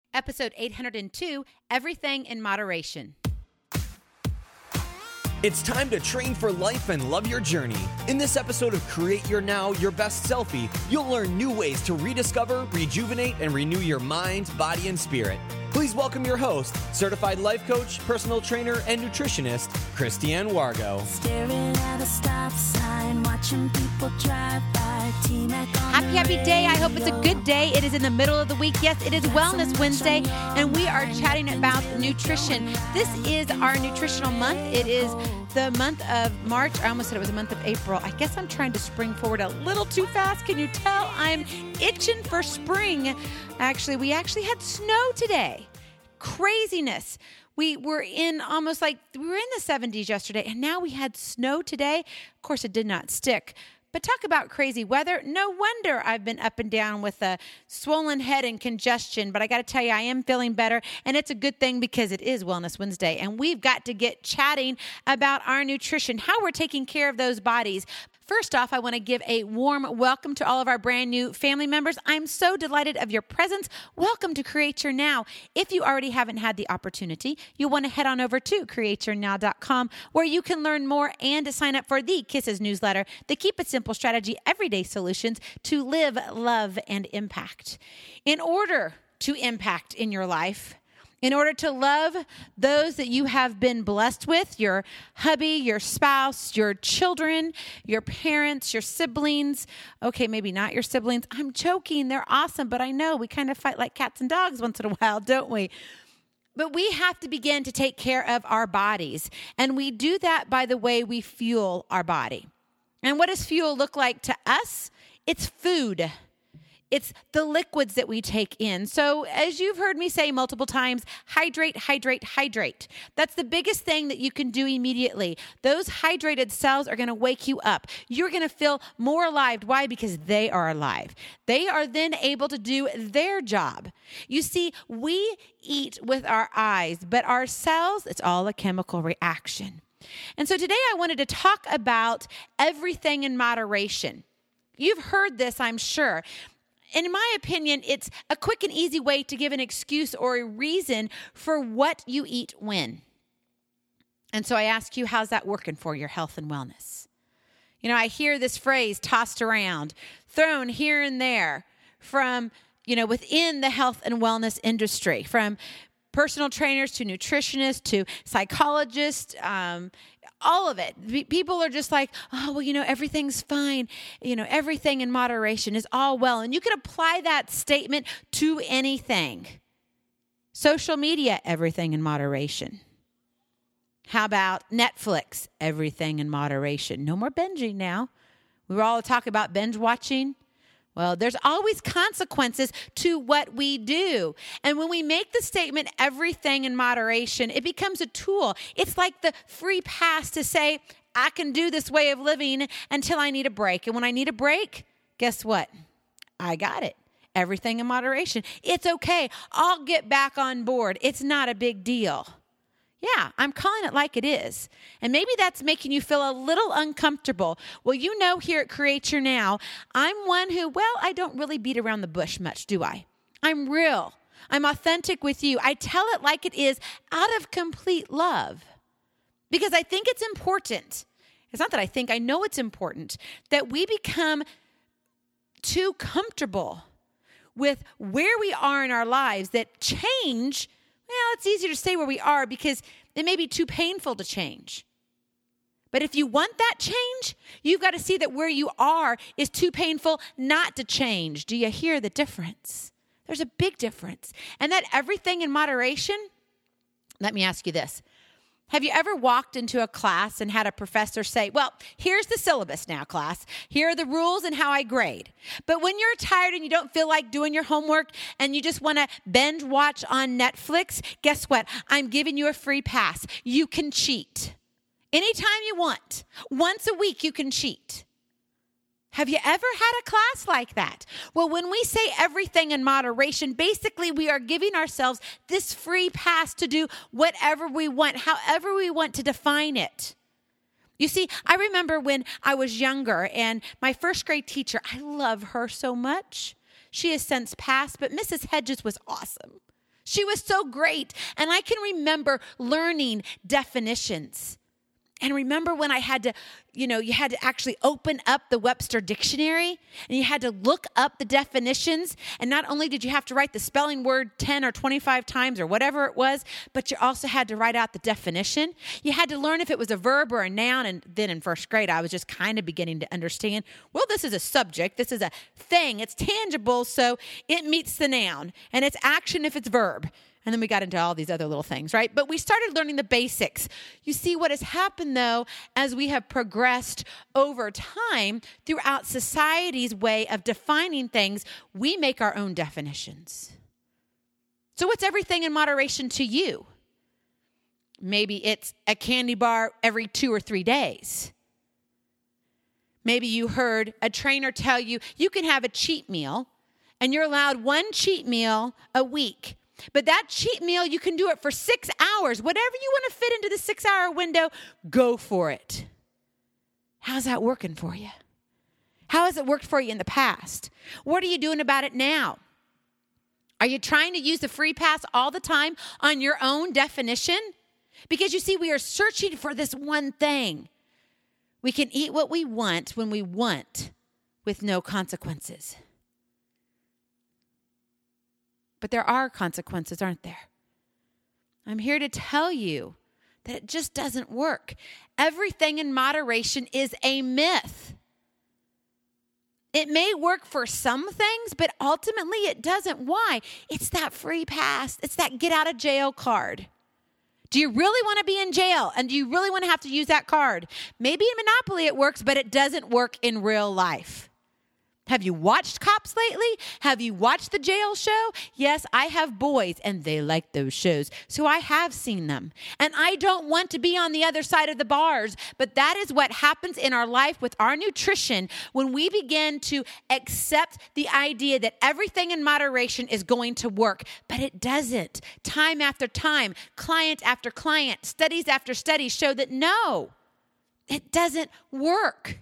Episode 802, Everything in Moderation. It's time to train for life and love your journey. In this episode of Create Your Now, Your Best Selfie, you'll learn new ways to rediscover, rejuvenate, and renew your mind, body, and spirit. Please welcome your host, certified life coach, personal trainer, and nutritionist, Christiane Wargo. Staring at a stop sign, watching people drive by. Happy day. I hope it's a good day. It is in the middle of the week. Yes, it is Wellness Wednesday, and we are chatting about nutrition. This is our nutritional month. It is the month of March. I almost said it was the month of April. I guess I'm trying to spring forward a little too fast. Can you tell? I'm itching for spring. We actually had snow today. Craziness. We were in the 70s yesterday, and now we had snow today. Of course, it did not stick. But talk about crazy weather. No wonder I've been up and down with a swollen head and congestion. But I got to tell you, I am feeling better. And it's a good thing because it is Wellness Wednesday. And we've got to get chatting about our nutrition, how we're taking care of those bodies. First off, I want to give a warm welcome to all of our brand new family members. I'm so delighted of your presence. Welcome to Create Your Now. If you already haven't had the opportunity, you'll want to head on over to createyournow.com where you can learn more and to sign up for the Kisses newsletter, the Keep It Simple Strategy Everyday Solutions to live, love, and impact. In order to impact in your life, in order to love those that you have been blessed with, your hubby, your spouse, your children, your parents, your siblings. Okay, maybe not your siblings. I'm joking. They're awesome, but I know we kind of fight like cats and dogs once in a while, don't we? But we have to begin to take care of our bodies. And we do that by the way we fuel our body. And what does fuel look like to us? It's food. It's the liquids that we take in. So as you've heard me say multiple times, hydrate, hydrate, hydrate. That's the biggest thing that you can do immediately. Those hydrated cells are going to wake you up. You're going to feel more alive. Why? Because they are alive. They are then able to do their job. You see, we eat with our eyes, but our cells, it's all a chemical reaction. And so today I wanted to talk about everything in moderation. You've heard this, I'm sure. And in my opinion, it's a quick and easy way to give an excuse or a reason for what you eat when. And so I ask you, how's that working for your health and wellness? You know, I hear this phrase tossed around, thrown here and there from, within the health and wellness industry, from personal trainers to nutritionists to psychologists, all of it. People are just like, everything's fine. Everything in moderation is all well. And you can apply that statement to anything. Social media, everything in moderation. How about Netflix? Everything in moderation. No more binging now. We were all talking about binge watching. Well, there's always consequences to what we do. And when we make the statement, everything in moderation, it becomes a tool. It's like the free pass to say, I can do this way of living until I need a break. And when I need a break, guess what? I got it. Everything in moderation. It's okay. I'll get back on board. It's not a big deal. Yeah, I'm calling it like it is. And maybe that's making you feel a little uncomfortable. Well, here at Create Your Now, I'm one who, I don't really beat around the bush much, do I? I'm real. I'm authentic with you. I tell it like it is out of complete love. Because I think it's important. It's not that I know it's important that we become too comfortable with where we are in our lives that change. Well, it's easier to stay where we are because it may be too painful to change. But if you want that change, you've got to see that where you are is too painful not to change. Do you hear the difference? There's a big difference. And that everything in moderation, let me ask you this. Have you ever walked into a class and had a professor say, well, here's the syllabus now, class. Here are the rules and how I grade. But when you're tired and you don't feel like doing your homework and you just want to binge watch on Netflix, guess what? I'm giving you a free pass. You can cheat. Anytime you want. Once a week, you can cheat. Have you ever had a class like that? Well, when we say everything in moderation, basically we are giving ourselves this free pass to do whatever we want, however we want to define it. You see, I remember when I was younger and my first grade teacher, I love her so much. She has since passed, but Mrs. Hedges was awesome. She was so great. And I can remember learning definitions. And remember when I had to, you had to actually open up the Webster Dictionary and you had to look up the definitions. And not only did you have to write the spelling word 10 or 25 times or whatever it was, but you also had to write out the definition. You had to learn if it was a verb or a noun. And then in first grade, I was just kind of beginning to understand, well, this is a subject. This is a thing. It's tangible, so it meets the noun. And it's action if it's verb. And then we got into all these other little things, right? But we started learning the basics. You see, what has happened, though, as we have progressed over time throughout society's way of defining things, we make our own definitions. So what's everything in moderation to you? Maybe it's a candy bar every 2 or 3 days. Maybe you heard a trainer tell you, you can have a cheat meal, and you're allowed 1 cheat meal a week. But that cheat meal, you can do it for 6 hours. Whatever you want to fit into the 6-hour window, go for it. How's that working for you? How has it worked for you in the past? What are you doing about it now? Are you trying to use the free pass all the time on your own definition? Because you see, we are searching for this one thing. We can eat what we want when we want with no consequences. But there are consequences, aren't there? I'm here to tell you that it just doesn't work. Everything in moderation is a myth. It may work for some things, but ultimately it doesn't. Why? It's that free pass. It's that get out of jail card. Do you really want to be in jail? And do you really want to have to use that card? Maybe in Monopoly it works, but it doesn't work in real life. Have you watched Cops lately? Have you watched the jail show? Yes, I have boys, and they like those shows. So I have seen them. And I don't want to be on the other side of the bars, but that is what happens in our life with our nutrition when we begin to accept the idea that everything in moderation is going to work. But it doesn't. Time after time, client after client, studies after studies show that no, it doesn't work.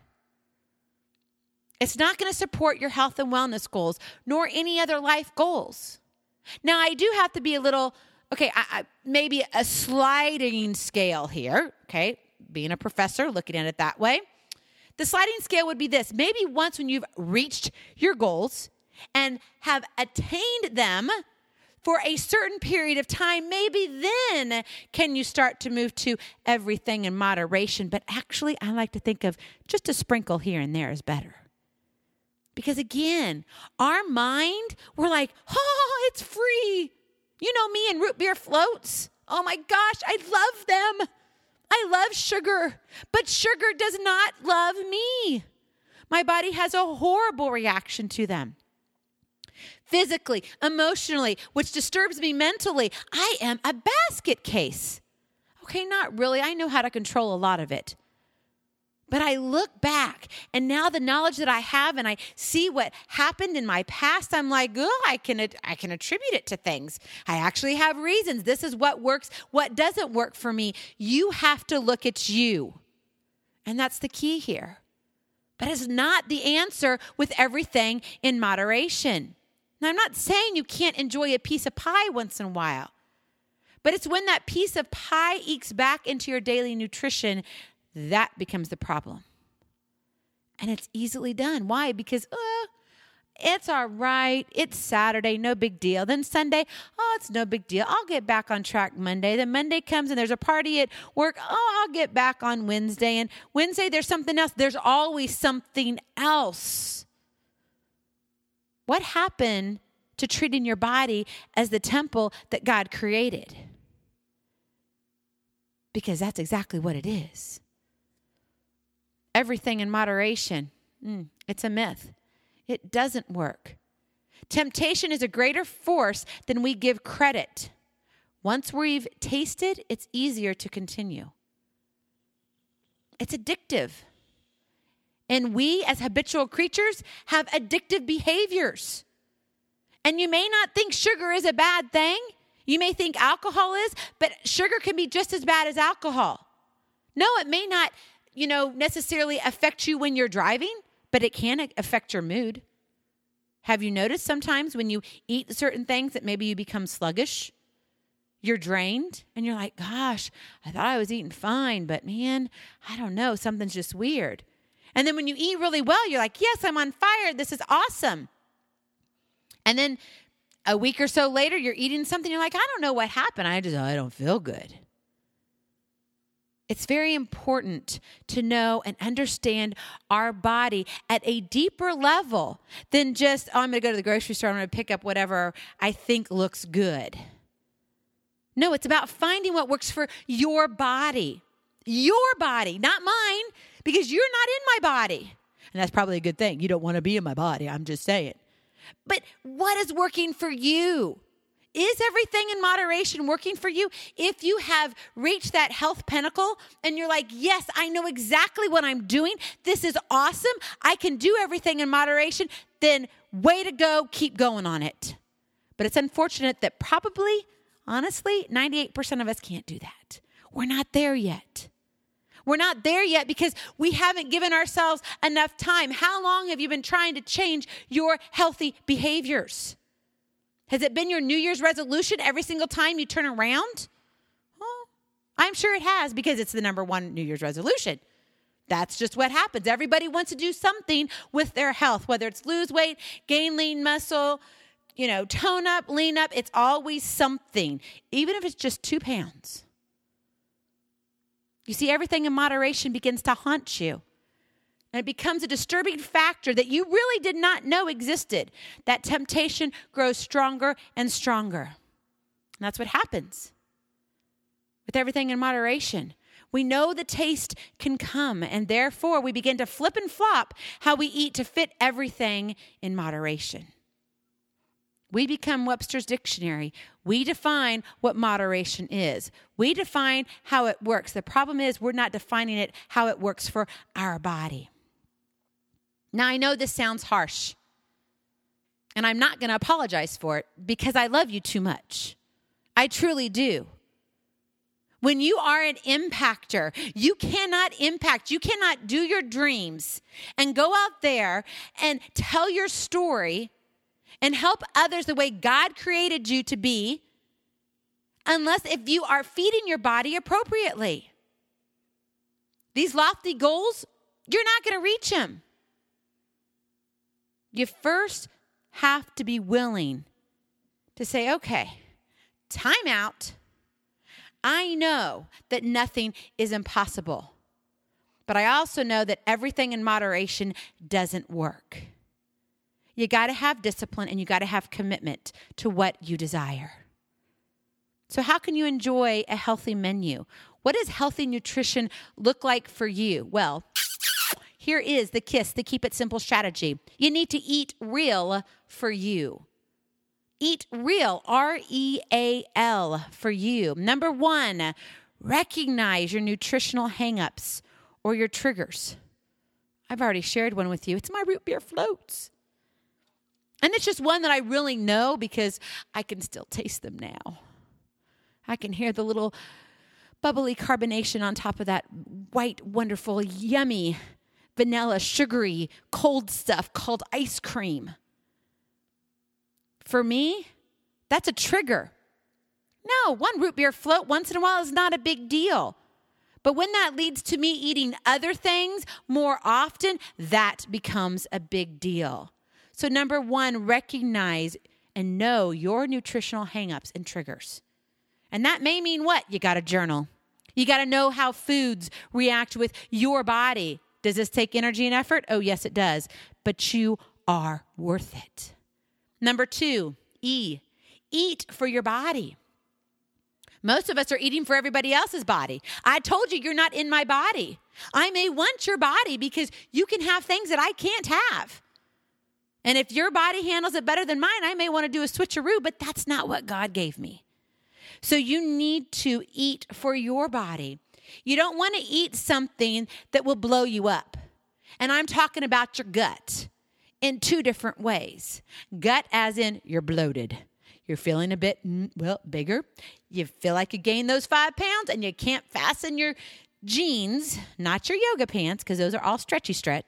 It's not going to support your health and wellness goals, nor any other life goals. Now, I do have to be a little, maybe a sliding scale here, okay? Being a professor, looking at it that way. The sliding scale would be this. Maybe once when you've reached your goals and have attained them for a certain period of time, maybe then can you start to move to everything in moderation. But actually, I like to think of just a sprinkle here and there is better. Because again, our mind, we're like, oh, it's free. You know me and root beer floats. Oh my gosh, I love them. I love sugar, but sugar does not love me. My body has a horrible reaction to them. Physically, emotionally, which disturbs me mentally, I am a basket case. Okay, not really. I know how to control a lot of it. But I look back, and now the knowledge that I have, and I see what happened in my past, I'm like, oh, I can attribute it to things. I actually have reasons. This is what works, what doesn't work for me. You have to look at you. And that's the key here. But it's not the answer with everything in moderation. Now, I'm not saying you can't enjoy a piece of pie once in a while. But it's when that piece of pie ekes back into your daily nutrition that becomes the problem. And it's easily done. Why? Because it's all right. It's Saturday, no big deal. Then Sunday, it's no big deal. I'll get back on track Monday. Then Monday comes and there's a party at work. I'll get back on Wednesday. And Wednesday, there's something else. There's always something else. What happened to treating your body as the temple that God created? Because that's exactly what it is. Everything in moderation, it's a myth. It doesn't work. Temptation is a greater force than we give credit. Once we've tasted, it's easier to continue. It's addictive. And we, as habitual creatures, have addictive behaviors. And you may not think sugar is a bad thing. You may think alcohol is, but sugar can be just as bad as alcohol. No, it may not necessarily affect you when you're driving, but it can affect your mood. Have you noticed sometimes when you eat certain things that maybe you become sluggish? You're drained and you're like, gosh, I thought I was eating fine, but man, I don't know. Something's just weird. And then when you eat really well, you're like, yes, I'm on fire. This is awesome. And then a week or so later, you're eating something. You're like, I don't know what happened. I don't feel good. It's very important to know and understand our body at a deeper level than just, I'm going to go to the grocery store. I'm going to pick up whatever I think looks good. No, it's about finding what works for your body. Your body, not mine, because you're not in my body. And that's probably a good thing. You don't want to be in my body. I'm just saying. But what is working for you? Is everything in moderation working for you? If you have reached that health pinnacle and you're like, yes, I know exactly what I'm doing. This is awesome. I can do everything in moderation. Then way to go. Keep going on it. But it's unfortunate that probably, honestly, 98% of us can't do that. We're not there yet. We're not there yet because we haven't given ourselves enough time. How long have you been trying to change your healthy behaviors? Has it been your New Year's resolution every single time you turn around? Well, I'm sure it has because it's the number one New Year's resolution. That's just what happens. Everybody wants to do something with their health, whether it's lose weight, gain lean muscle, tone up, lean up. It's always something, even if it's just 2 pounds. You see, everything in moderation begins to haunt you. And it becomes a disturbing factor that you really did not know existed. That temptation grows stronger and stronger. And that's what happens with everything in moderation. We know the taste can come, and therefore we begin to flip and flop how we eat to fit everything in moderation. We become Webster's Dictionary. We define what moderation is. We define how it works. The problem is we're not defining it how it works for our body. Now, I know this sounds harsh, and I'm not going to apologize for it because I love you too much. I truly do. When you are an impactor, you cannot impact. You cannot do your dreams and go out there and tell your story and help others the way God created you to be unless if you are feeding your body appropriately. These lofty goals, you're not going to reach them. You first have to be willing to say, okay, time out. I know that nothing is impossible, but I also know that everything in moderation doesn't work. You got to have discipline and you got to have commitment to what you desire. So how can you enjoy a healthy menu? What does healthy nutrition look like for you? Well, here is the KISS, the Keep It Simple strategy. You need to eat real for you. Eat real, R-E-A-L, for you. Number 1, recognize your nutritional hangups or your triggers. I've already shared one with you. It's my root beer floats. And it's just one that I really know because I can still taste them now. I can hear the little bubbly carbonation on top of that white, wonderful, yummy, vanilla, sugary, cold stuff called ice cream. For me, that's a trigger. No, one root beer float once in a while is not a big deal. But when that leads to me eating other things more often, that becomes a big deal. So number 1, recognize and know your nutritional hangups and triggers. And that may mean what? You got to journal. You got to know how foods react with your body. Does this take energy and effort? Oh, yes, it does. But you are worth it. Number 2, E, eat for your body. Most of us are eating for everybody else's body. I told you you're not in my body. I may want your body because you can have things that I can't have. And if your body handles it better than mine, I may want to do a switcheroo, but that's not what God gave me. So you need to eat for your body. You don't want to eat something that will blow you up. And I'm talking about your gut in 2 different ways. Gut as in you're bloated. You're feeling a bit, bigger. You feel like you gained those 5 pounds and you can't fasten your jeans, not your yoga pants, because those are all stretch,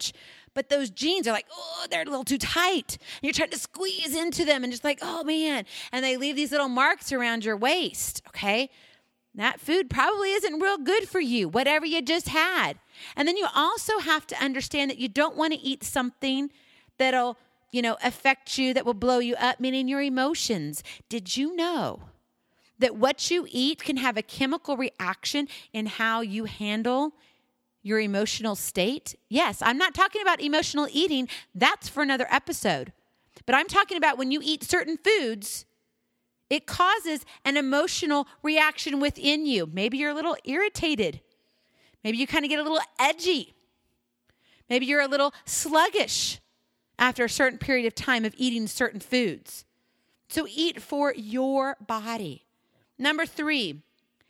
But those jeans are like, oh, they're a little too tight. And you're trying to squeeze into them and just like, oh, man. And they leave these little marks around your waist, okay? That food probably isn't real good for you, whatever you just had. And then you also have to understand that you don't want to eat something that'll, affect you, that will blow you up, meaning your emotions. Did you know that what you eat can have a chemical reaction in how you handle your emotional state? Yes, I'm not talking about emotional eating. That's for another episode. But I'm talking about when you eat certain foods, it causes an emotional reaction within you. Maybe you're a little irritated. Maybe you kind of get a little edgy. Maybe you're a little sluggish after a certain period of time of eating certain foods. So eat for your body. Number 3,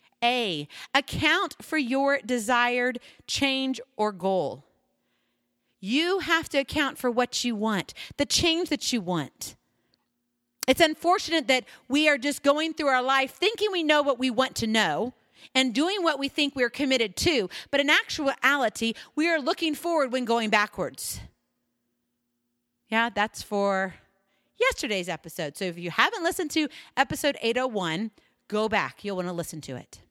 account for your desired change or goal. You have to account for what you want, the change that you want. It's unfortunate that we are just going through our life thinking we know what we want to know and doing what we think we're committed to. But in actuality, we are looking forward when going backwards. Yeah, that's for yesterday's episode. So if you haven't listened to episode 801, go back. You'll want to listen to it.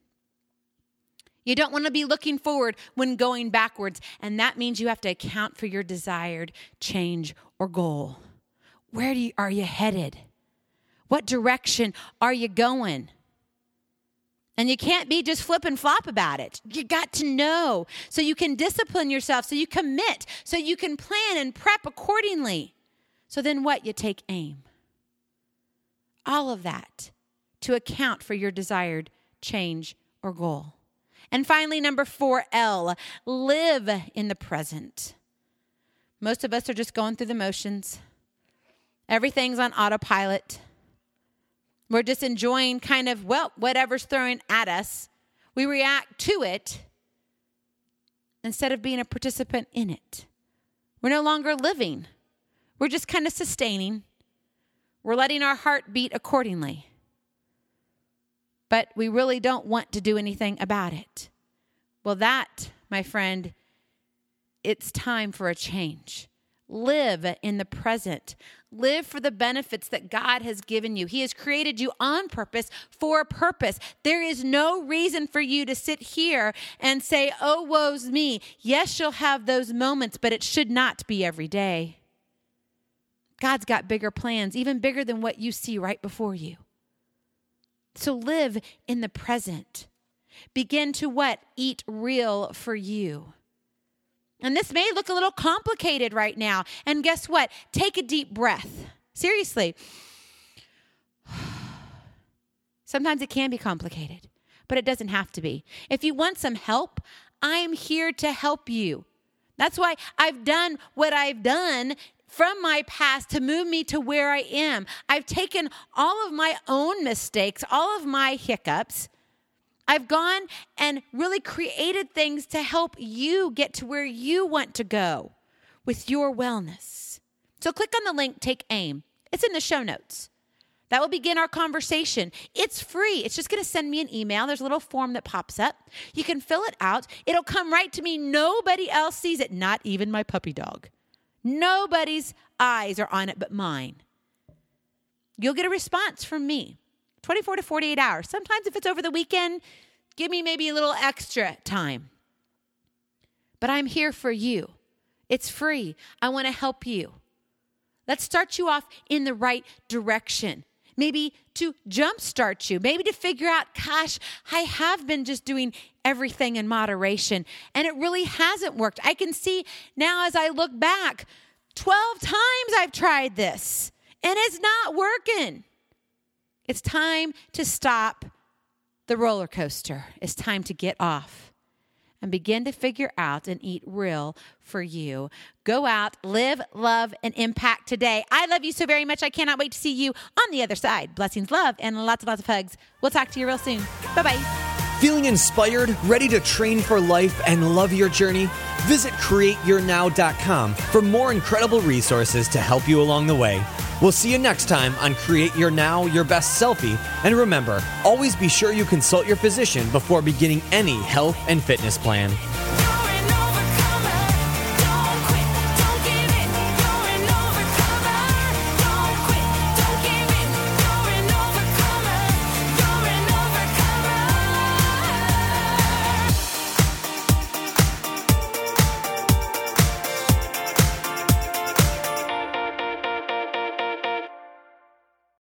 You don't want to be looking forward when going backwards. And that means you have to account for your desired change or goal. Where are you headed? What direction are you going? And you can't be just flip and flop about it. You got to know so you can discipline yourself, so you commit, so you can plan and prep accordingly. So then what? You take aim. All of that to account for your desired change or goal. And finally, number 4, live in the present. Most of us are just going through the motions. Everything's on autopilot. We're just enjoying kind of, whatever's thrown at us. We react to it instead of being a participant in it. We're no longer living. We're just kind of sustaining. We're letting our heart beat accordingly. But we really don't want to do anything about it. Well, that, my friend, it's time for a change. Live in the present. Live for the benefits that God has given you. He has created you on purpose for a purpose. There is no reason for you to sit here and say, oh, woe's me. Yes, you'll have those moments, but it should not be every day. God's got bigger plans, even bigger than what you see right before you. So live in the present. Begin to what? Eat real for you. And this may look a little complicated right now. And guess what? Take a deep breath. Seriously. Sometimes it can be complicated, but it doesn't have to be. If you want some help, I'm here to help you. That's why I've done what I've done from my past to move me to where I am. I've taken all of my own mistakes, all of my hiccups. I've gone and really created things to help you get to where you want to go with your wellness. So click on the link, Take Aim. It's in the show notes. That will begin our conversation. It's free. It's just going to send me an email. There's a little form that pops up. You can fill it out. It'll come right to me. Nobody else sees it, not even my puppy dog. Nobody's eyes are on it but mine. You'll get a response from me. 24 to 48 hours. Sometimes if it's over the weekend, give me maybe a little extra time. But I'm here for you. It's free. I want to help you. Let's start you off in the right direction. Maybe to jumpstart you. Maybe to figure out, gosh, I have been just doing everything in moderation, and it really hasn't worked. I can see now as I look back, 12 times I've tried this, and it's not working. It's time to stop the roller coaster. It's time to get off and begin to figure out and eat real for you. Go out, live, love, and impact today. I love you so very much. I cannot wait to see you on the other side. Blessings, love, and lots of hugs. We'll talk to you real soon. Bye-bye. Feeling inspired, ready to train for life and love your journey? Visit CreateYourNow.com for more incredible resources to help you along the way. We'll see you next time on Create Your Now, Your Best Selfie. And remember, always be sure you consult your physician before beginning any health and fitness plan.